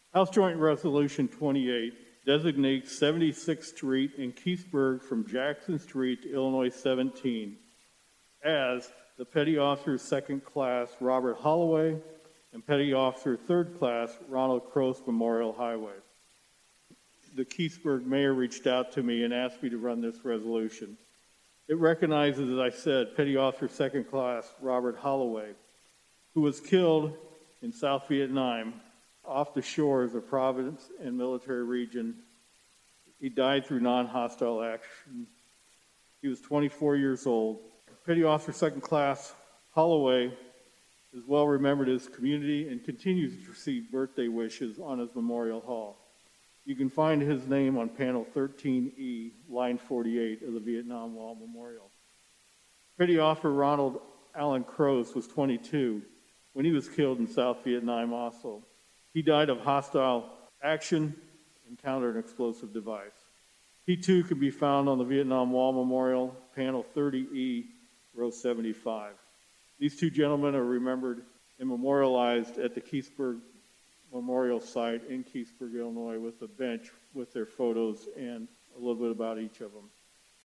House Joint Resolution 28 designates 76th Street in Keithsburg from Jackson Street to Illinois 17 as the Petty Officer Second Class Robert Holloway and Petty Officer Third Class Ronald Croce Memorial Highway. The Keithsburg mayor reached out to me and asked me to run this resolution. It recognizes, as I said, Petty Officer Second Class Robert Holloway, who was killed in South Vietnam off the shores of Providence and Military Region. He died through non-hostile action. He was 24 years old. Petty Officer Second Class Holloway is well remembered in his community and continues to receive birthday wishes on his Memorial Hall. You can find his name on panel 13E, line 48 of the Vietnam Wall Memorial. Petty Officer Ronald Allen Croce was 22 when he was killed in South Vietnam also. He died of hostile action, encountered an explosive device. He too can be found on the Vietnam Wall Memorial, panel 30E, row 75. These two gentlemen are remembered and memorialized at the Keithsburg Memorial Site in Keithsburg, Illinois, with a bench with their photos and a little bit about each of them.